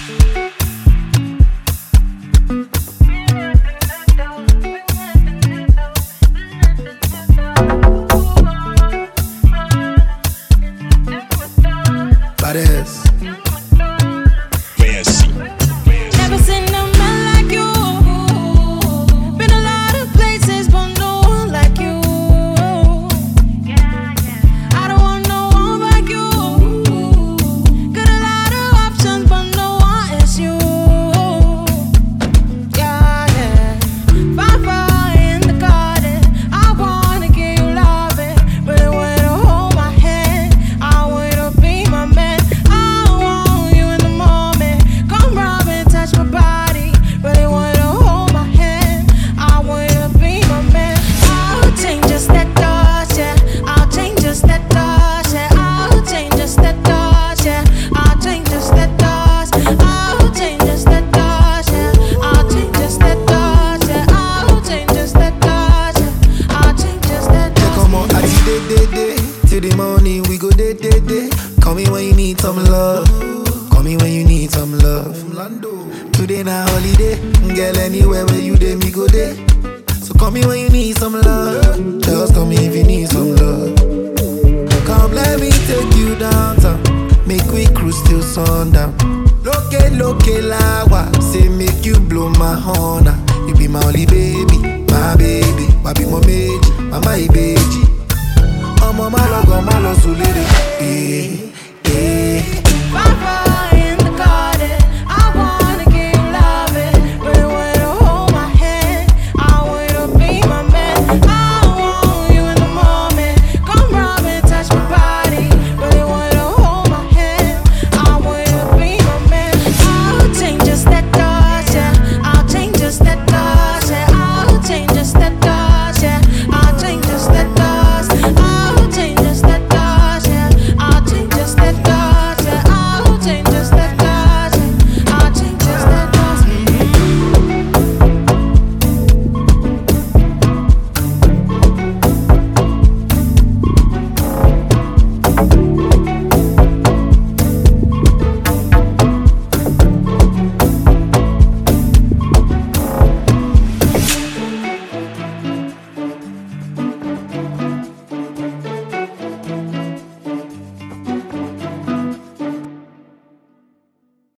Badass. Never seen a man like you. Been a lot of places, but no one like you. I don't want no one like you. Got a lot of options, but no one is you. Yeah, yeah. Fire in the garden. I wanna give you loving, but it way to hold my hand. I want you to be my man. I want you in the moment. Come rub and touch my body, but it way to hold my hand. I want you to be my man. I'll change just that touch, yeah. I'll change just that touch, yeah. I'll change just that touch, yeah. I'll change just that touch. I'll change just that touch, yeah. I'll change just that touch, yeah. I'll change just that touch, yeah. I'll change just that touch. Yeah, come on, I day. Till the morning we go day. Call me when you need some love. Call me when you need some love. Today na holiday, girl. Anywhere where you dey, me go there. So call me when you need some love. Just call me if you need some love. Come, let me take you downtown. Make we cruise till sundown. Loke lawa, say make you blow my horn. You be my only baby, my baby. Wabi mo meji, mama ibeji. Ọmọ má lọ gan, má lọ sùn lédè. Bye bye.